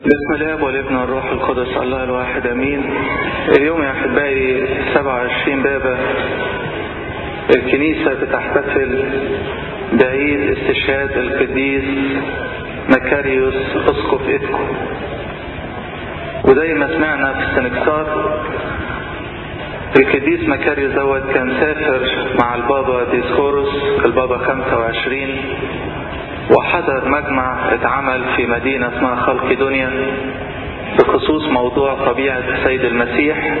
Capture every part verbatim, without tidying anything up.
بسم الله والابن والروح القدس الله الواحد امين. اليوم يا احبائي سبعة وعشرين بابا الكنيسة بتحتفل بعيد استشهاد القديس مكاريوس اسقف إدكو. وزي ما سمعنا في السنكسار القديس مكاريوس دوت كان سافر مع البابا ديسكوروس البابا خمسة وعشرين وحضر مجمع اتعمل في مدينة اسمها خلقدونيا بخصوص موضوع طبيعة السيد المسيح،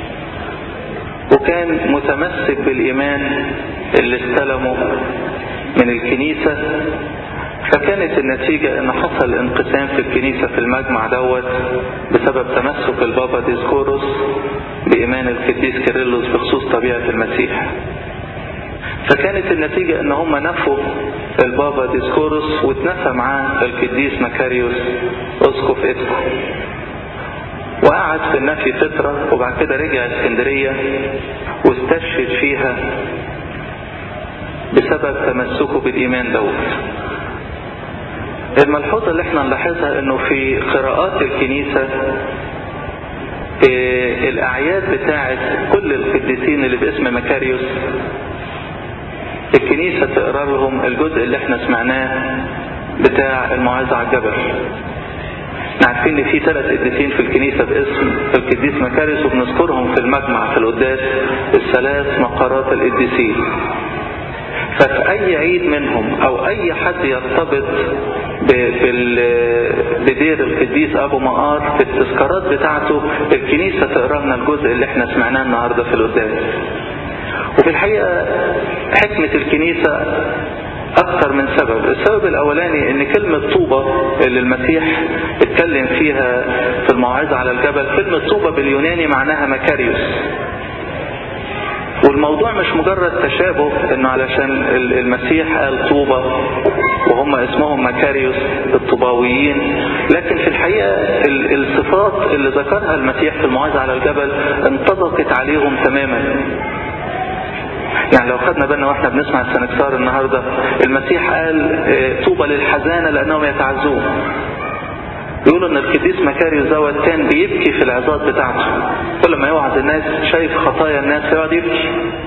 وكان متمسك بالإيمان اللي استلمه من الكنيسة. فكانت النتيجة ان حصل انقسام في الكنيسة في المجمع دوت بسبب تمسك البابا ديسكوروس بإيمان القديس كيرلس بخصوص طبيعة المسيح. فكانت النتيجة ان هم نفوا البابا ديسكوروس واتنفى معاه القديس مكاريوس اسقف إدكو، وقعد في النفي فترة وبعد كده رجع اسكندرية واستشهد فيها بسبب تمسكه بالإيمان دوت. الملحوظة اللي احنا نلاحظها انه في قراءات الكنيسة اه الاعياد بتاعت كل القديسين اللي باسم مكاريوس الكنيسة تقرأ لهم الجزء اللي احنا سمعناه بتاع الموعظة على الجبل. عارفين ان في ثلاث قديسين في الكنيسة باسم القديس مكاريوس وبنذكرهم في المجمع في القداس الثلاث مقارات القديسين. ففي اي عيد منهم او اي حد يرتبط بدير القديس ابو مقار في التذكارات بتاعته الكنيسة تقرأ لنا الجزء اللي احنا سمعناه النهاردة في القداس. وفي الحقيقة حكمة الكنيسة أكثر من سبب. السبب الأولاني إن كلمة طوبة اللي المسيح اتكلم فيها في الموعظة على الجبل، كلمة طوبة باليوناني معناها مكاريوس. والموضوع مش مجرد تشابه إنه علشان المسيح قال طوبة وهم اسمهم مكاريوس الطوباويين، لكن في الحقيقة الصفات اللي ذكرها المسيح في الموعظة على الجبل انطبقت عليهم تماما. يعني لو خدنا بالنا واحنا بنسمع السنكسار النهاردة المسيح قال طوبى للحزانة لأنهم يتعزون. يقولوا ان القديس مكاريوس دوت كان بيبكي في العظات بتاعته، كل ما يوعظ الناس شايف خطايا الناس يقعد يبكي،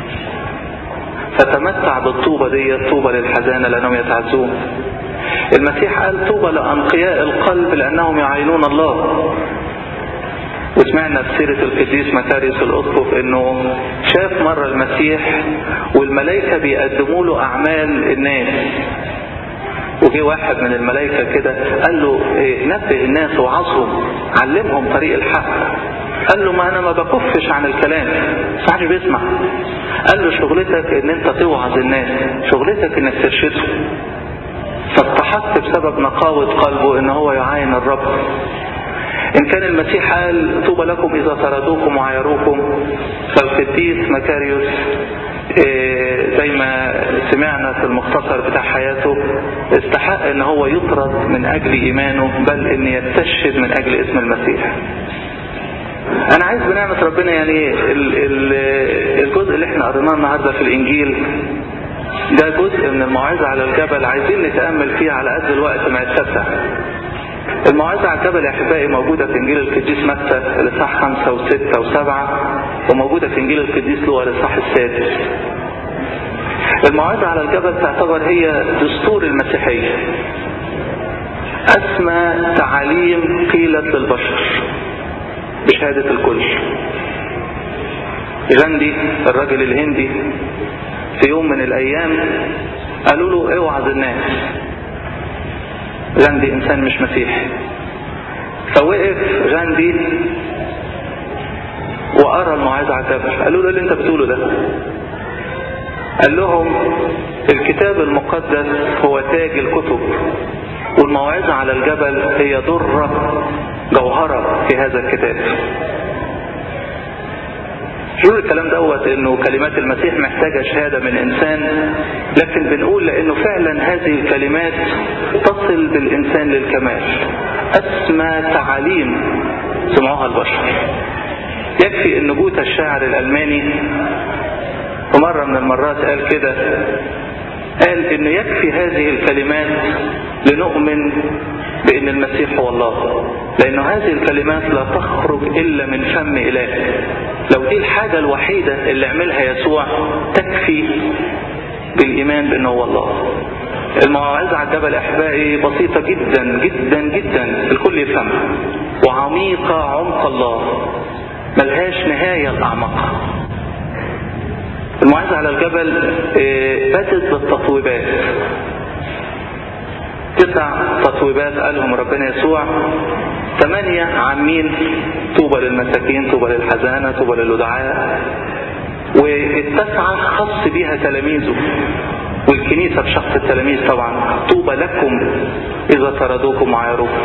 فتمتع بالطوبة دي طوبى للحزانة لأنهم يتعزون. المسيح قال طوبى لأنقياء القلب لأنهم يعينون الله. وسمعنا في سيرة القديس مكاريوس الأسقف انه شاف مرة المسيح والملائكة بيقدموا له اعمال الناس، وجي واحد من الملائكة كده قال له إيه نبه الناس وعظهم علمهم طريق الحق. قال له ما انا ما بكفش عن الكلام بس محدش بيسمع. قال له شغلتك ان انت توعظ الناس، شغلتك انك ترشدهم. فاستحق بسبب نقاوة قلبه ان هو يعاين الرب. إن كان المسيح قال طوبى لكم إذا طردوكم وعايروكم، فالقديس مكاريوس زي ما سمعنا في المختصر بتاع حياته استحق ان هو يطرد من اجل ايمانه، بل ان يستشهد من اجل اسم المسيح. انا عايز بنعمة ربنا يعني الجزء اللي احنا قريناه النهاردة في الانجيل ده جزء من الموعظة على الجبل، عايزين نتأمل فيه على قد الوقت ما يتسع. الموعظة على الجبل يا احبائي موجودة في انجيل القديس متى الاصحاح خمسة وستة وسبعة، وموجودة في انجيل القديس لوقا الاصحاح السادس. الموعظة على الجبل تعتبر هي دستور المسيحية، اسمى تعاليم قيلت للبشر بشهادة الكل. غاندي الرجل الهندي في يوم من الايام قالوا له اوعظ الناس. غاندي انسان مش مسيحي، فوقف غاندي وقرأ الموعظة على الجبل. قالوا له اللي انت بتقوله ده؟ قال لهم الكتاب المقدس هو تاج الكتب، والموعظة على الجبل هي درة جوهرة في هذا الكتاب. شو الكلام دوت انه كلمات المسيح محتاجة شهادة من انسان، لكن بنقول لانه فعلا هذه الكلمات تصل بالانسان للكمال. اسمى تعاليم سمعوها البشر. يكفي ان جوتا الشاعر الالماني في مرة من المرات قال كده، قال انه يكفي هذه الكلمات لنؤمن بان المسيح هو الله. لأن هذه الكلمات لا تخرج إلا من فم إله. لو دي الحاجة الوحيدة اللي عملها يسوع تكفي بالإيمان بأنه هو الله. الموعظة على الجبل أحبائي بسيطة جدا جدا جدا الكل يفهمها، وعميقة عمق الله، ملهاش نهاية الأعمق. الموعظة على الجبل بدت بالتطويبات، تسع تطويبات قالهم ربنا يسوع، ثمانية عن مين؟ طوبى للمساكين، طوبى للحزانة، طوبى للودعاء، والتسعة خص بيها تلاميذه والكنيسة بشخص التلاميذ طبعا، طوبى لكم إذا طردوكم وعايروكم.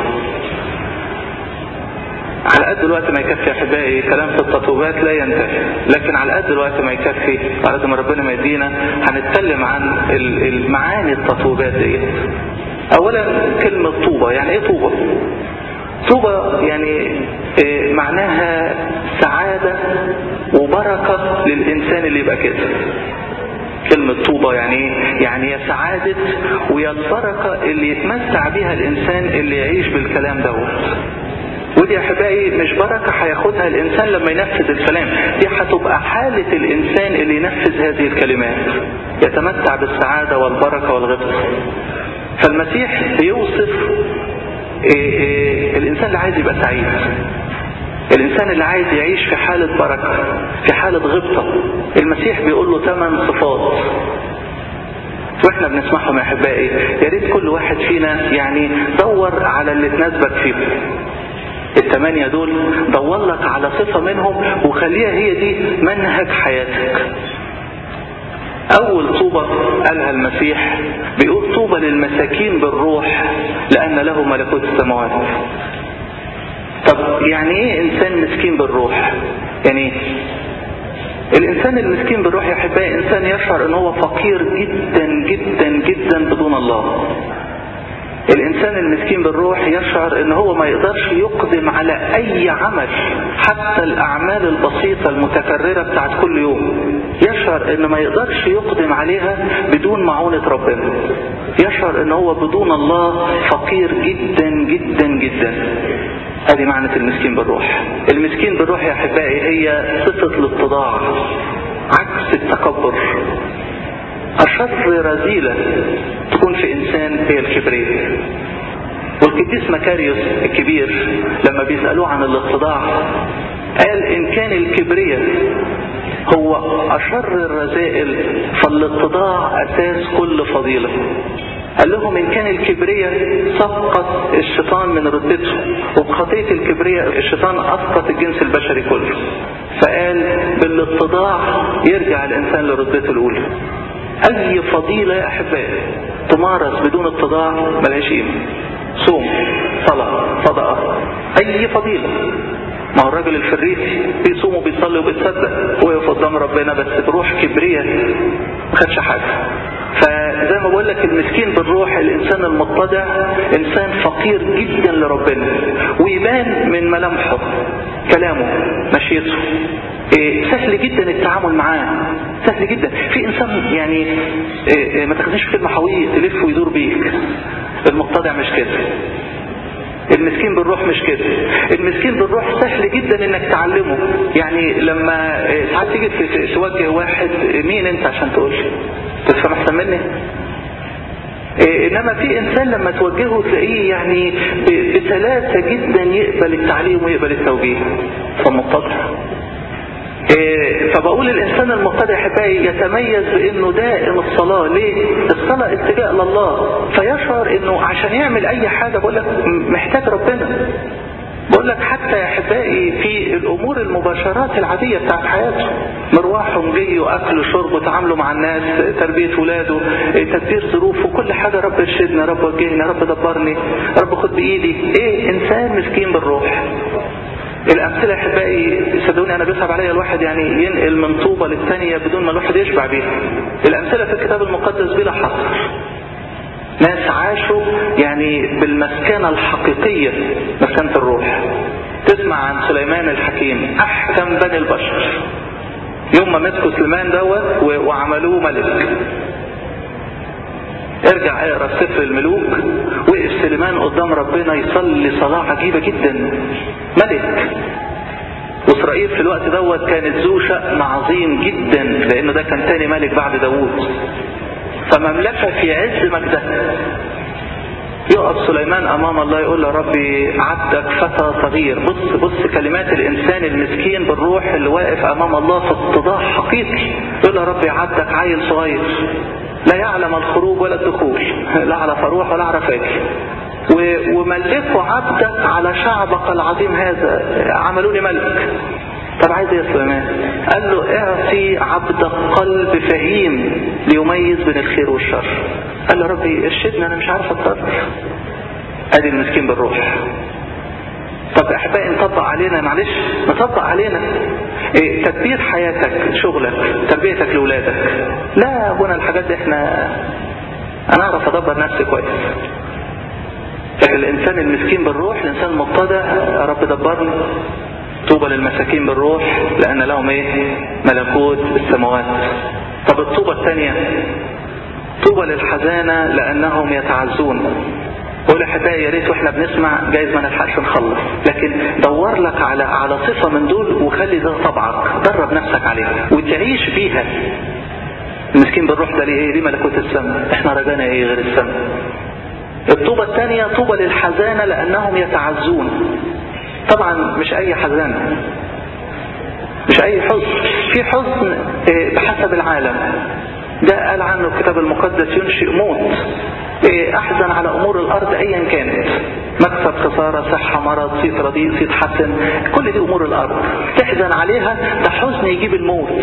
على قد الوقت ما يكفي احبائي كلام في التطويبات لا ينتهي، لكن على قد الوقت ما يكفي على قد ما ربنا ما يدينا هنتكلم عن المعاني التطويبات دي. اولا كلمة طوبى، يعني ايه طوبى؟ طوبى يعني إيه معناها سعادة وبركة للإنسان اللي يبقى كده. كلمة طوبى يعني يعني يا سعادة ويا البركة اللي يتمتع بها الإنسان اللي يعيش بالكلام دوت. ودي احبائي مش بركة هياخدها الإنسان لما ينفذ الكلام، دي هتبقى حالة الإنسان اللي ينفذ هذه الكلمات، يتمتع بالسعادة والبركة والغبطة. فالمسيح بيوصف إيه إيه الإنسان اللي عايز يبقى سعيد، الإنسان اللي عايز يعيش في حالة بركة، في حالة غبطة. المسيح بيقول له ثمان صفات واحنا بنسمعهم يا احبائي. يا ريت كل واحد فينا يعني دور على اللي تناسبك فيهم. الثمانية دول دور لك على صفة منهم وخليها هي دي منهج حياتك. أول طوبة قالها المسيح بيقول طوبة للمساكين بالروح لأن له ملكوت السماوات. طب يعني ايه إنسان مسكين بالروح؟ يعني الإنسان المسكين بالروح يا أحبائي إنسان يشعر أنه هو فقير جدا جدا جدا بدون الله. الإنسان المسكين بالروح يشعر أنه هو ما يقدرش يقدم على أي عمل، حتى الأعمال البسيطة المتكررة بتاعت كل يوم يشعر أنه ما يقدرش يقدم عليها بدون معونة ربنا. يشعر أنه هو بدون الله فقير جدا جدا جدا. هذه معنى المسكين بالروح. المسكين بالروح يا أحبائي هي صفة الاتضاع عكس التكبر. أشر رذيلة تكون في إنسان هي الكبرياء. والقديس مكاريوس الكبير لما بيسألوه عن الاتضاع قال إن كان الكبرياء هو أشر الرذائل فالاتضاع أساس كل فضيلة. قال لهم إن كان الكبرياء سقط الشيطان من رتبته، وبخطية الكبرياء الشيطان أسقط الجنس البشري كله، فقال بالاتضاع يرجع الإنسان لرتبته الأولى. أي فضيلة يا أحبائي تمارس بدون اتضاع ملهاش قيمة. صوم، صلاة، صدقة، أي فضيلة. ما هو الراجل الفريسي بيصوم وبيصلي وبيتصدق ويقف قدام ربنا بس بروح كبرياء ما خدش حاجة. فزي ما بقول لك المسكين بالروح الإنسان المتضع إنسان فقير جدا لربنا، ويبان من ملامحه، كلامه، مشيته. إيه سهل جدا التعامل معاه، سهل جدا. في إنسان يعني إيه ما تاخدش في كلمة حويه تلف ويدور بيك. المتضع مش كده. المسكين بالروح مش كده. المسكين بالروح سهل جدا انك تعلمه. يعني لما ساعات تيجي توجه واحد مين انت عشان تقول تفهم احسن مني. انما في انسان لما توجهه تلاقيه يعني بسلاسة جدا يقبل التعليم ويقبل التوجيه. فمتضع. فبقول الانسان المتضع احبائي يتميز بانه دائم الصلاة. ليه؟ الصلاة التجاء لله، فيشعر انه عشان يعمل اي حاجة بقول لك محتاج ربنا. بقول لك حتى يا احبائي في الامور المباشرات العادية بتاعت حياته، مروح ومجي واكل وشرب وتعامله مع الناس، تربية ولاده، تدبير ظروفه، كل حاجة رب ارشدنا، رب وجهنا، رب دبرني، رب خد بايدي. ايه انسان مسكين بالروح. الأمثلة يا أحبائي صدقوني أنا بيصعب عليا الواحد يعني ينقل من طوبة للثانية بدون ما الواحد يشبع بيها. الأمثلة في الكتاب المقدس بلا حصر. ناس عاشوا يعني بالمسكنة الحقيقية، مسكنة الروح. تسمع عن سليمان الحكيم أحكم بني البشر. يوم ما مسكوا سليمان دوت وعملوه ملك. ارجع اقرا سفر الملوك، وقف سليمان قدام ربنا يصلي صلاة عجيبة جدا، ملك. وإسرائيل في الوقت دوت كانت ذو شأن عظيم جدا، لأنه ده كان تاني ملك بعد داوود، فمملكة في عز مجدها. يقف سليمان أمام الله يقول له ربي عبدك فتى صغير. بص بص كلمات الإنسان المسكين بالروح اللي واقف أمام الله في اتضاع حقيقي، يقول له ربي عبدك عيل صغير لا يعلم الخروج ولا الدخول، لا على فروح ولا على فاكر، وملكوا عبدك على شعبك العظيم هذا، عملوا لي ملك. طب عايز ايه يا سليمان؟ قال له اعطي عبدك قلب فهيم ليميز بين الخير والشر. قال له ربي ارشدني، انا مش عارف اتصرف. ادي المسكين بالروح. طب احبائي نطبق علينا، معلش نطبق علينا إيه؟ تدبير حياتك، شغلك، تربيتك لاولادك. لا هنا الحاجات دي احنا انا اعرف ادبر نفسي كويس. لكن الانسان المسكين بالروح، الانسان المتضع، يا رب دبرني. طوبى للمساكين بالروح لان لهم ايه؟ ملكوت السماوات. طب الطوبى الثانيه، طوبى للحزانه لانهم يتعزون. قول احبائي يا ريت واحنا بنسمع جايز ما نلحقش نخلص، لكن دور لك على على صفه من دول وخلي ده طبعك، درب نفسك عليها وتعيش بيها. المسكين بالروح ده ليه ايه؟ ليه ملكوت السماء. احنا رجانا ايه غير السماء؟ الطوبة الثانية طوبى للحزانة لأنهم يتعزون. طبعا مش أي حزانة، مش أي حزن، في حزن بحسب العالم، ده قال عنه الكتاب المقدس ينشئ موت. أحزن على أمور الأرض أيا كانت، مكسب، خسارة، صحة، مرض، صيت رديء، صيت حسن، كل دي أمور الأرض تحزن عليها، ده حزن يجيب الموت.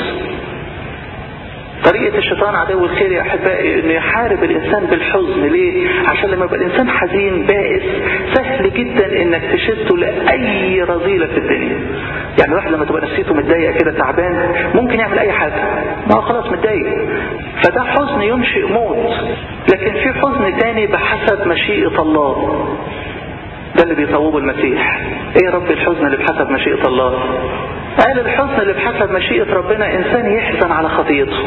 طريقة الشيطان عدو الخير يا أحبائي إنه يحارب الإنسان بالحزن. ليه؟ عشان لما يبقى الإنسان حزين بائس سهل جدا إنك تشده لأي رذيلة في الدنيا. يعني الواحد لما تبقى نفسيته متضايقة كده تعبان ممكن يعمل أي حاجة، ما هو خلاص متضايق. فده حزن ينشئ موت. لكن في حزن تاني بحسب مشيئة الله، ده اللي بيصوبه المسيح. ايه رب الحزن اللي بحسب مشيئة الله؟ قال الحزن اللي بحسب مشيئة ربنا إنسان يحزن على خطيئته.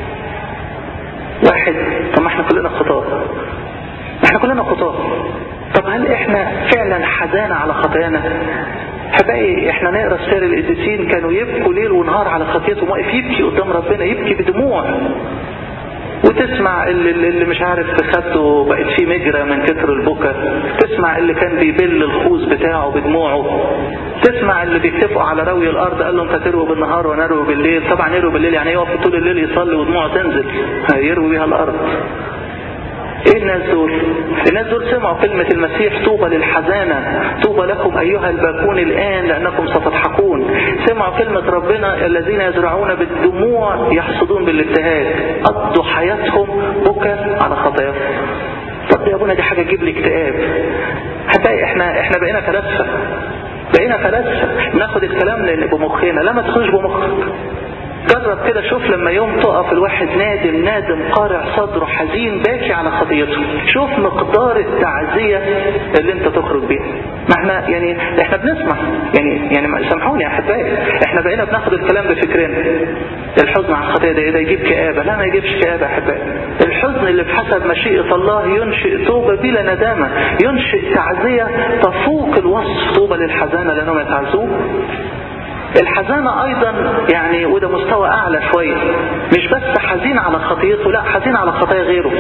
واحد، طب ما احنا كلنا خطاة، احنا كلنا خطاة، طب هل احنا فعلا حزانة على خطايانا؟ حبايبي احنا نقرا سير القديسين كانوا يبكوا ليل ونهار على خطيئتهم، واقف يبكي قدام ربنا، يبكي بدموع. وتسمع اللي, اللي مش عارف خدته بقت فيه مجرى من كتر البكا، تسمع اللي كان بيبل الخوذ بتاعه بدموعه، تسمع اللي بيتفقوا على روي الارض قال له انت تروي بالنهار وانا اروي بالليل. طبعا يروي بالليل يعني يقف طول الليل يصلي ودموعه تنزل، يروي بيها الارض. ايه الناس دول؟ الناس دول سمعوا كلمة المسيح طوبى للحزانة، طوبى لكم ايها الباكون الان لانكم ستضحكون. سمعوا كلمة ربنا الذين يزرعون بالدموع يحصدون بالابتهاج، قضوا حياتهم بكى على خطاياهم. طب يا ابونا دي حاجة تجيب لي اكتئاب. حبايبي احنا احنا بقينا فلاسفة، بقينا فلاسفة بناخد الكلام بمخنا. لا ما تخرج بمخك، جرب كده، شوف لما يوم تقف الواحد نادم نادم قارع صدره حزين باكي على خطيئته، شوف مقدار التعزية اللي انت تخرج بيها. ما احنا يعني احنا بنسمع يعني يعني سامحوني يا احبائي، احنا بقينا بناخد الكلام بفكرنا. الحزن على الخطيئة ده, ده يجيب كآبة، لا ما يجيبش كآبة يا احبائي. الحزن اللي بحسب مشيئة الله ينشئ توبة بلا ندامة، ينشئ تعزية تفوق الوصف. طوبى للحزانة لأنهم يتعزون. الحزانة ايضا يعني وده مستوى اعلى شوية، مش بس حزين على خطيئته، لا حزين على خطايا غيره.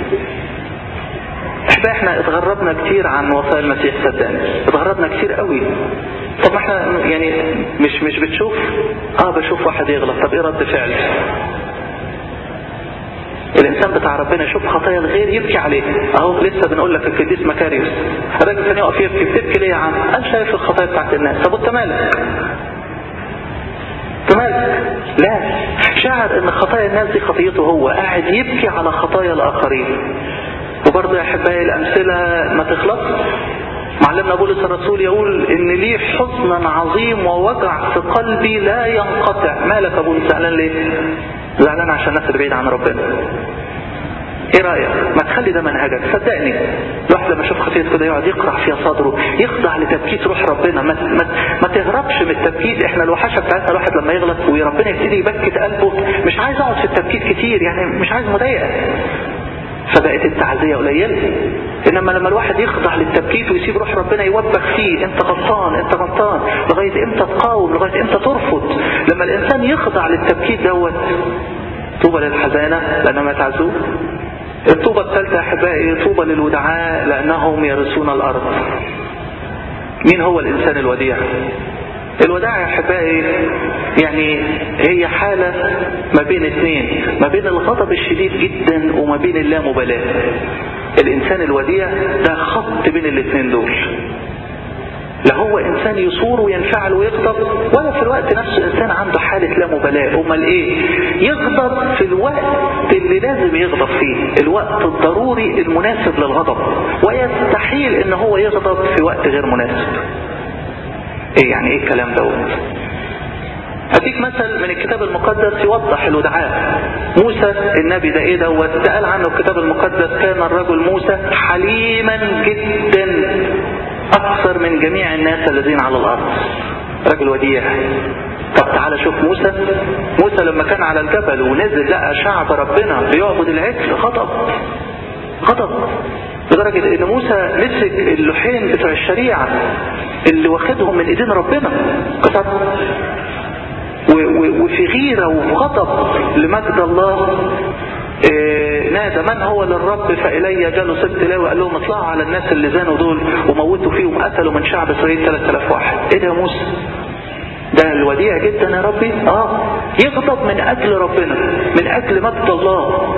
احنا احنا اتغربنا كتير عن وصايا المسيح، صدقني اتغربنا كتير قوي. طب ما احنا يعني مش مش بتشوف اه بشوف واحد يغلط، طب ايه رد فعل؟ الانسان بتاع ربنا يشوف خطايا الغير يبكي عليه. اهو لسه بنقول لك القديس مكاريوس، الراجل كان يقف يبكي، بتبكي ليه يا عم؟ قال شايف الخطايا بتاعت الناس. طب انت مالك؟ مالك؟ لا، شعر ان خطايا الناس دي خطيته هو، قاعد يبكي على خطايا الاخرين. وبرضه يا احبائي الامثله ما تخلص. معلمنا بولس الرسول يقول ان لي حزنا عظيم ووجع في قلبي لا ينقطع. مالك يا بولس زعلان ليه؟ زعلان عشان الناس اللي بعيد عن ربنا. ايه رايك؟ ما تخلي ده منهجك. صدقني الواحد لما يشوف خطيئته كده يقعد يقرع فيها صدره، يخضع لتبكيت روح ربنا. ما, ما, ما تهربش من التبكيت. احنا الوحشه بتاعتنا الواحد لما يغلط وربنا يبتدي يبكت قلبه، مش عايز اقعد في التبكيت كتير، يعني مش عايز مضايقه. فبقت التعزية قليلة. انما لما الواحد يخضع للتبكيت ويسيب روح ربنا يوبخ فيه، انت غلطان انت غلطان، لغاية امتى تقاوم، لغاية امتى ترفض، لما الانسان يخضع للتبكيت دوت، طوبى للحزانة لانهم يتعزون. الطوبة الثالثة احبائي، طوبى للودعاء لانهم يرثون الارض. مين هو الانسان الوديع؟ الوداع يا احبائي يعني هي حالة ما بين اثنين، ما بين الغضب الشديد جدا وما بين اللامبالاة. الانسان الوديع ده خط بين الاثنين دول، لا هو انسان يصور وينفعل ويغضب، ولا في الوقت نفسه انسان عنده حالة لا مبالاة. امال ايه؟ يغضب في الوقت اللي لازم يغضب فيه، الوقت الضروري المناسب للغضب، ويستحيل ان هو يغضب في وقت غير مناسب. ايه يعني ايه الكلام دوت؟ اديك مثل من الكتاب المقدس يوضح الودعاء. موسى النبي ده ايه دوت؟ ده قال عنه الكتاب المقدس كان الرجل موسى حليما جدا اكثر من جميع الناس الذين على الارض. رجل وديع. طب تعالى شوف موسى. موسى لما كان على الجبل ونزل لقى شعب ربنا بيعبد العجل، غضب غضب لدرجة ان موسى مسك اللوحين بتوع الشريعة اللي واخدهم من ايدين ربنا كسر، وفي غيرة وفي غضب لمجد الله إيه نادى من هو للرب فإلي جالوا سبت لاوي، قال لهم اطلعوا على الناس اللي زانوا دول وموتوا فيهم، قتلوا من شعب اسرائيل ثلاثة آلاف واحد. ايه ده يا موسى؟ ده الوديع جدا يا ربي. اه يغضب من اجل ربنا، من اجل مجد الله.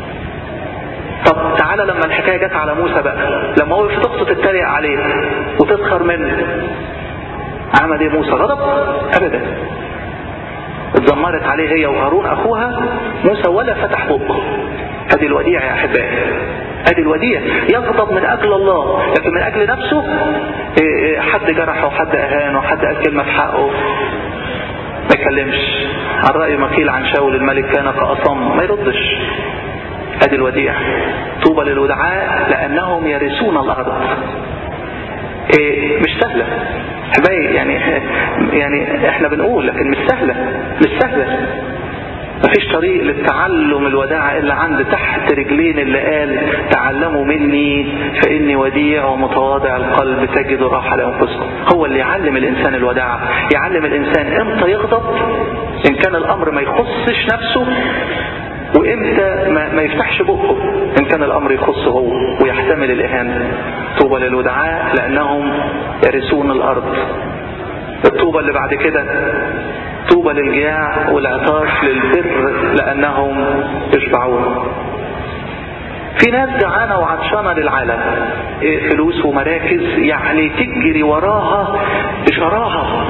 طب تعالى لما الحكاية جت على موسى بقى، لما هو في تقصد تتريق عليه وتسخر منه، عمل ايه موسى؟ غضب؟ ابدا. اتذمرت عليه هي وهارون اخوها، موسى ولا فتح بقه. ادي الوديع يا احبائي، ادي الوديع. يغضب من اجل الله، لكن من اجل نفسه حد جرحه وحد اهانه وحد قال كلمه في حقه ما يكلمش. عن رأي ما قيل عن شاول الملك كان كأصم، ما يردش. ادي الوديع. طوبى للودعاء لانهم يرثون الارض. إيه مش سهله حبايبي، يعني يعني احنا بنقول لكن مش سهله، مش سهله. مفيش طريق للتعلم الوداعة الا عند تحت رجلين اللي قال تعلموا مني فاني وديع ومتواضع القلب تجد راحة لانفسكم. هو اللي يعلم الانسان الوداعة، يعلم الانسان امتى يغضب ان كان الامر ما يخصش نفسه، وامتى ما, ما يفتحش بقه ان كان الامر يخصه هو ويحتمل الاهانة. طوبى للودعاء لانهم يرثون الارض. الطوبى اللي بعد كده طوبى للجياع والعطاش للبر لانهم يشبعون. في ناس جعانه وعطشانه للعالم، إيه فلوس ومراكز يعني تجري وراها بشراهه.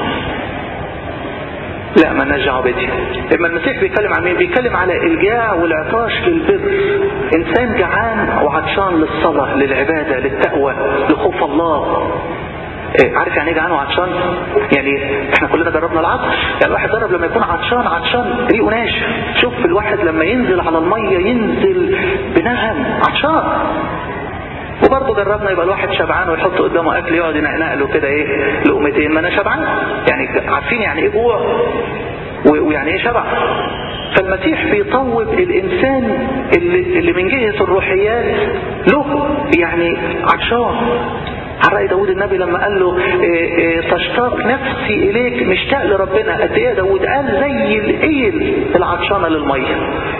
لا ما نرجع بدي. اما المسيح بيتكلم عن مين؟ بيتكلم على الجاع والعطاش للبر. انسان جعان وعطشان للصلاة للعبادة للتقوى لخوف الله. إيه عارف يعني ايه جعان وعطشان؟ يعني احنا كلنا جربنا العطش، يعني الواحد جرب لما يكون عطشان عطشان ريقه ناشف. شوف الواحد لما ينزل على المية ينزل بنهم عطشان. وبرضه جربنا يبقى الواحد شبعان ويحط قدامه اكل يقعد ينقنق له كده ايه لقمتين، ما انا شبعان. يعني عارفين يعني ايه جوع ويعني ايه شبع. فالمسيح بيطوب الانسان اللي, اللي من جهة الروحيات له يعني عطشان. على رأي داود النبي لما قال له إيه إيه تشتاق نفسي اليك، مشتاق لربنا. قد ايه داود؟ قال زي الايل العطشانة للمية.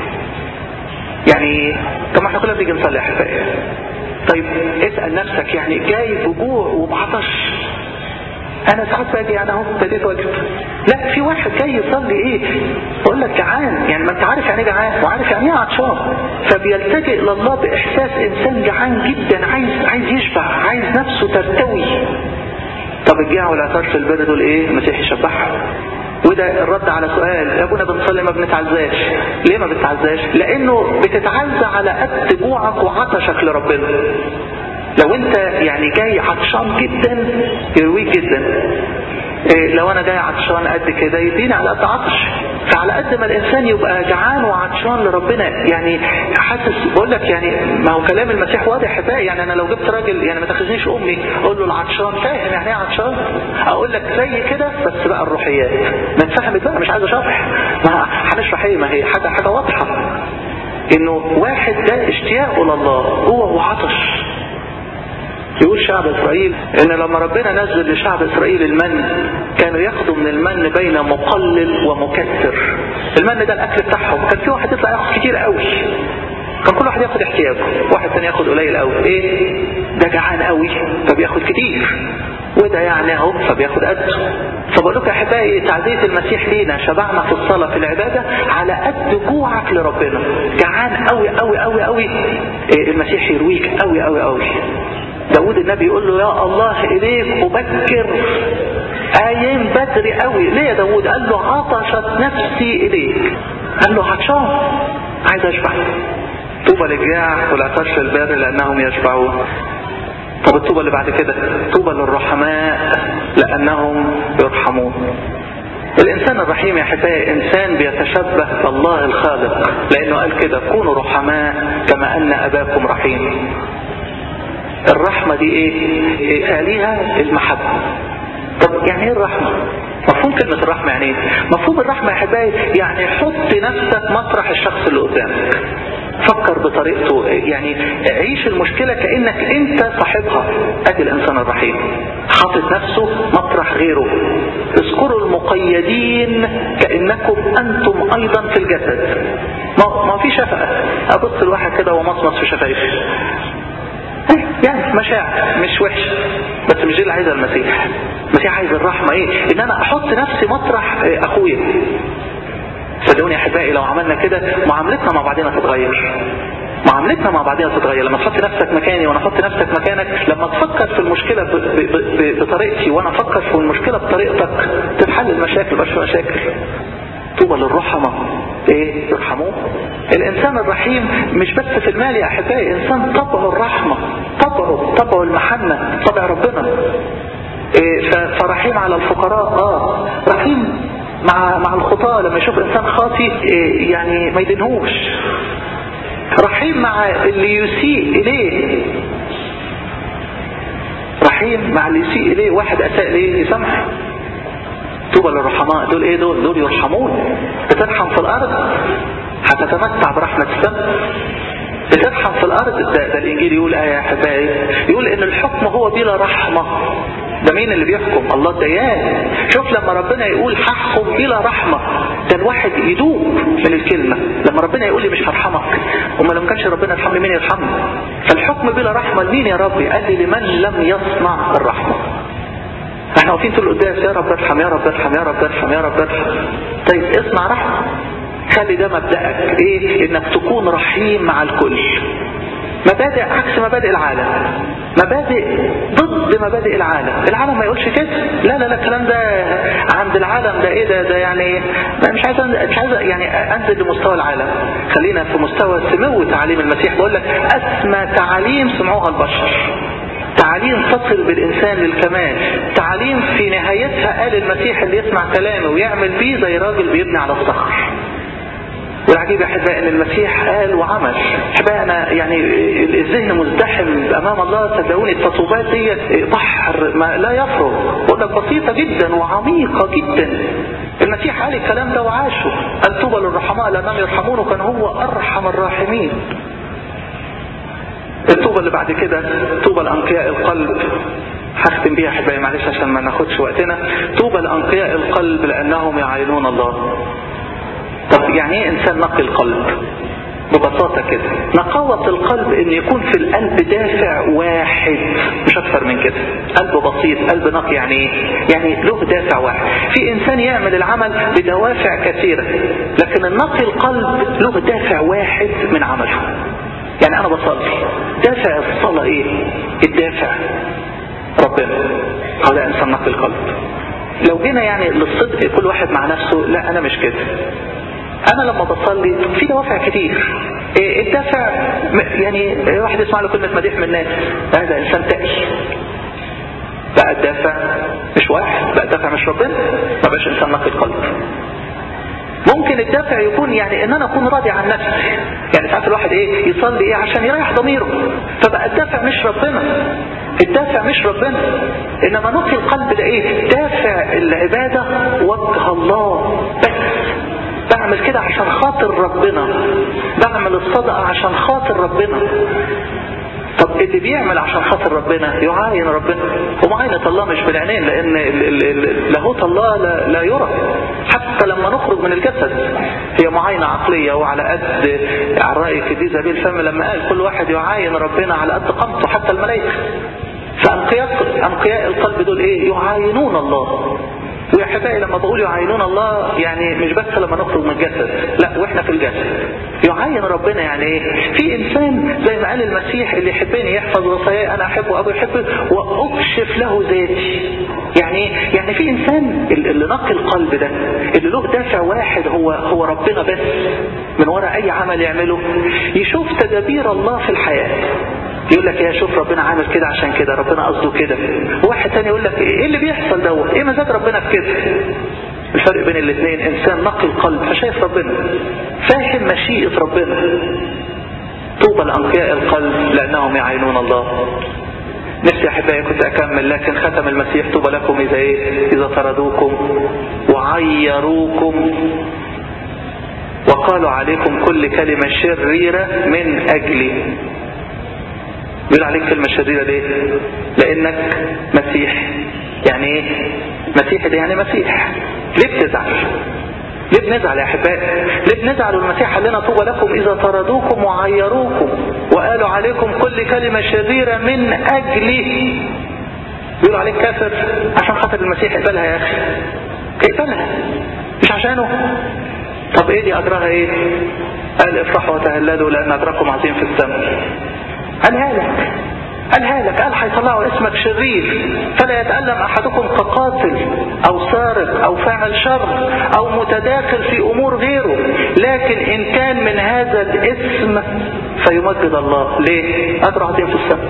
يعني طب ما احنا كلنا بنيجي نصلي احبائي، طيب اسأل نفسك يعني جاي بجوع وبعطش. انا ساعات باجي يعني اهو ابتديت واجب، لا في واحد جاي يصلي ايه اقول لك جعان، يعني ما انت عارف يعني جعان وعارف يعني ايه عطشان، فبيلتجئ لله باحساس انسان جعان جدا عايز عايز يشبع، عايز نفسه ترتوي. طب الجاع والعطش في البر دول ايه؟ المسيح يشبعها. وده الرد على سؤال يا ابونا بنصلي ما بنتعزاش. ليه ما بنتعزاش؟ لانه بتتعزى على قد جوعك وعطشك لربنا. لو انت يعني جاي عطشان جدا يرويك جدا. إيه لو انا جاي عطشان قد كده يديني على قد عطش. فعلى قد ما الانسان يبقى جعان وعطشان لربنا، يعني حاسس بقول لك يعني ما هو كلام المسيح واضح بقى. يعني انا لو جبت راجل يعني ما تاخذنيش امي اقول له العطشان فاهم يعني ايه عطشان، اقول لك زي كده بس بقى الروحيات ما اتفهمت بقى، مش عايز اشرح. ما هنشرح ايه؟ ما هي حاجه حاجه واضحه. انه واحد ده اشتياقه لله هو وعطش. يقول شعب اسرائيل ان لما ربنا نزل لشعب اسرائيل المن كانوا ياخدوا من المن بين مقلل ومكثر. المن ده الاكل بتاعهم، كان في واحد يطلع ياخد كتير قوي، كان كل واحد ياخد احتياجه، واحد تاني ياخد قليل قوي. ايه ده جعان قوي فبياخد كتير، وده يعني اهو فبياخد قده. فبقول لكم يا احبائي تعزية المسيح لينا شبعنا في الصلاة في العبادة على قد جوعك لربنا. جعان قوي قوي قوي قوي، إيه المسيح يرويك قوي قوي قوي. داود النبي يقول له يا الله إليك أبكر، قايم بدري قوي. ليه يا داود؟ قال له عطشت نفسي إليك، قال له عطشان عايز أشبع. طوبى للجاع والعطش للبر لأنهم يشبعون. طب الطوبى اللي بعد كده طوبى للرحماء لأنهم يرحمون. الإنسان الرحيم يا حبايبي إنسان بيتشبه بالله الخالق، لأنه قال كده كونوا رحماء كما أن أباكم رحيم. الرحمة دي ايه؟ تاليها المحبة. طب يعني ايه الرحمة؟ مفهوم كلمة الرحمة يعني ايه؟ مفهوم الرحمة يا حبايبي يعني حط نفسك مطرح الشخص اللي قدامك، فكر بطريقته، يعني عيش المشكلة كأنك انت صاحبها. ادي الانسان الرحيم حاطط نفسه مطرح غيره. اذكروا المقيدين كأنكم انتم ايضا في الجسد. ما, ما في شفقة، ابص الواحد كده ومصمص في شفايفه، يعني مشاعر مش وحشة، بس مش دي اللي عايزها المسيح. المسيح عايز الرحمة ايه؟ ان انا احط نفسي مطرح اخويا. صدقوني يا احبائي لو عملنا كده معاملتنا مع بعضنا تتغير. معاملتنا مع بعضنا تتغير لما تحط نفسك مكاني وانا احط نفسك مكانك. لما تفكر في المشكلة ب ب ب بطريقتي وانا افكر في المشكلة بطريقتك تتحل المشاكل، مبقاش في مشاكل. طوبى للرحمة ايه؟ يرحموه. الانسان الرحيم مش بس في المال يا احبائي، انسان طبعه الرحمة، طبعه طبعه المحنة، طبع ربنا. إيه فرحيم على الفقراء، اه رحيم مع مع الخطاة. لما يشوف انسان خاطي إيه يعني ما يدينهوش. رحيم مع اللي يسيء اليه، رحيم مع اللي يسيء اليه. واحد اساء اليه يسامحه. طوبى للرحماء، دول ايه؟ دول دول يرحمون. بترحم في الارض هتتمتع برحمة السماء. بترحم في الارض. ده, ده الانجيل يقول ايه يا حبايبي؟ يقول ان الحكم هو بلا رحمة. ده مين اللي بيحكم؟ الله الديان. شوف لما ربنا يقول هحكم بلا رحمة، ده الواحد يدوب من الكلمة. لما ربنا يقول لي مش هرحمك، وما لما كانش ربنا يرحمني مين يرحمني؟ فالحكم بلا رحمة لمين يا ربي؟ قال لي لمن لم يصنع الرحمة. احنا واقفين طول القداس يا رب ارحم يا رب ارحم يا رب ارحم يا رب ارحم. طيب اصنع رحمة. خلي ده مبدأك ايه؟ انك تكون رحيم مع الكل. مبادئ عكس مبادئ العالم، مبادئ ضد مبادئ العالم. العالم ما يقولش كده، لا لا لا الكلام ده عند العالم ده ايه ده ده يعني مش عايز مش عايز يعني انزل لمستوى العالم. خلينا في مستوى سمو تعاليم المسيح. بقول لك اسمى تعاليم سمعوها البشر، تعاليم تصل بالإنسان للكمال، تعاليم في نهايتها قال المسيح اللي يسمع كلامه ويعمل بيه زي راجل بيبني على الصخر. والعجيب يا احبائي ان المسيح قال وعمل. احبائي انا يعني الذهن مزدحم امام الله. صدقوني التطوبات دي بحر ما لا يفرغ، بقول لك بسيطه جدا وعميقه جدا. المسيح قال الكلام ده وعاشه. قال طوبى للرحماء لانهم يرحمون، وكان هو ارحم الراحمين. الطوبى اللي بعد كده طوبى لأنقياء القلب. هختم بيها احبائي معلش عشان ما ناخدش وقتنا. طوبى لأنقياء القلب لأنهم يعاينون الله. طب يعني ايه انسان نقي القلب؟ ببساطة كده نقاوة القلب ان يكون في القلب دافع واحد مش اكثر من كده. قلب بسيط، قلب نقي يعني ايه؟ يعني له دافع واحد. في انسان يعمل العمل بدوافع كثيرة، لكن النقي القلب له دافع واحد من عمله. يعني انا بصلي، دافع الصلاة ايه؟ الدافع ربنا. هذا انسان نقي القلب. لو جينا يعني للصدق كل واحد مع نفسه، لا انا مش كده. انا لما بصلي في دوافع كتير. إيه الدافع؟ يعني واحد يسمع له كلمة مديح من الناس، هذا انسان تقي. بقى الدافع مش واحد، بقى الدافع مش ربنا، ما بقاش انسان نقي القلب. ممكن الدافع يكون يعني ان انا اكون راضي عن نفسي. يعني ساعات الواحد ايه يصلي ايه عشان يريح ضميره، فبقى الدافع مش ربنا. الدافع مش ربنا، انما نقي القلب ده ايه؟ دافع العبادة وجه الله بس. بعمل بعمل كده عشان خاطر ربنا، بعمل الصدقة عشان خاطر ربنا. طب اللي بيعمل عشان خاطر ربنا يعاين ربنا، ومعاينة الله مش بالعينين، لان لاهوت الله لا, لا يرى حتى لما نخرج من الجسد، هي معاينة عقلية. وعلى قد على رأي في دي زبيل الفم لما قال كل واحد يعاين ربنا على قد قامته، حتى الملائكة. فأنقياء أنقياء القلب دول ايه؟ يعاينون الله. ويا حبايبي لما بقول يعاينون الله يعني مش بس لما نخرج من الجسد، لا واحنا في الجسد يعاين ربنا. يعني ايه؟ في انسان زي ما قال المسيح اللي يحبني يحفظ وصاياي انا احبه ابو يحبه واكشف له ذاتي. يعني يعني في انسان اللي نقي القلب ده اللي له دافع واحد هو هو ربنا بس، من وراء اي عمل يعمله يشوف تدابير الله في الحياه. يقول لك يا شوف ربنا عامل كده عشان كده، ربنا قصده كده. واحد تاني يقول لك ايه اللي بيحصل دوت؟ ايه مزاج ربنا في كده؟ الفرق بين الاثنين انسان نقي القلب فشايف ربنا، فاهم مشيئة ربنا. طوبى لأنقياء القلب لأنهم يعاينون الله. نفسي يا احبائي كنت اكمل، لكن ختم المسيح طوبى لكم اذا ايه؟ اذا طردوكم وعيروكم وقالوا عليكم كل كلمة شريرة من اجلي. بيقول عليك كلمة شريرة ليه؟ لانك مسيح. يعني ايه مسيح؟ ده يعني مسيح. ليه بتزعل؟ ليه بنزعل يا احبائي؟ ليه بنزعل؟ والمسيح قال لنا طوبى لكم اذا طردوكم وعيروكم وقالوا عليكم كل كلمة شريرة من اجلي. بيقولوا عليك كافر عشان خاطر المسيح. اقبلها يا اخي، اقبلها مش عشانه. طب ايه دي اجرها ايه؟ قال افرحوا وتهللوا لان اجركم عظيم في السماء. قالها لك قالها لك قال هيطلعوا اسمك شرير، فلا يتألم احدكم كقاتل او سارق او فاعل شر او متداخل في امور غيره، لكن ان كان من هذا الاسم فيمجد الله. ليه؟ اجر عظيم في السماء.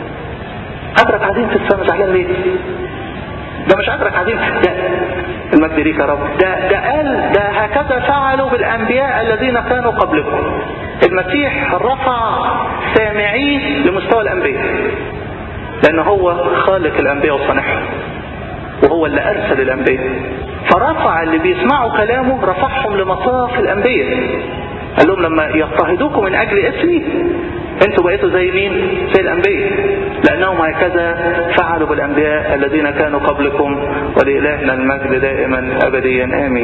اجرك عظيم في السماء. زعلان ليه؟ ده مش اجرك عظيم، ده المجد ليك يا رب. ده ده قال ده هكذا فعلوا بالانبياء الذين كانوا قبلكم. المسيح رفع سامعيه لمستوى الانبياء، لان هو خالق الانبياء وصانعهم، وهو اللي ارسل الانبياء. فرفع اللي بيسمعوا كلامه رفعهم لمصاف الانبياء. قال لهم لما يضطهدوكم من اجل اسمي انتوا بقيتوا زي مين؟ زي الانبياء، لانهم هكذا فعلوا بالانبياء الذين كانوا قبلكم. ولإلهنا المجد دائما ابديا امين.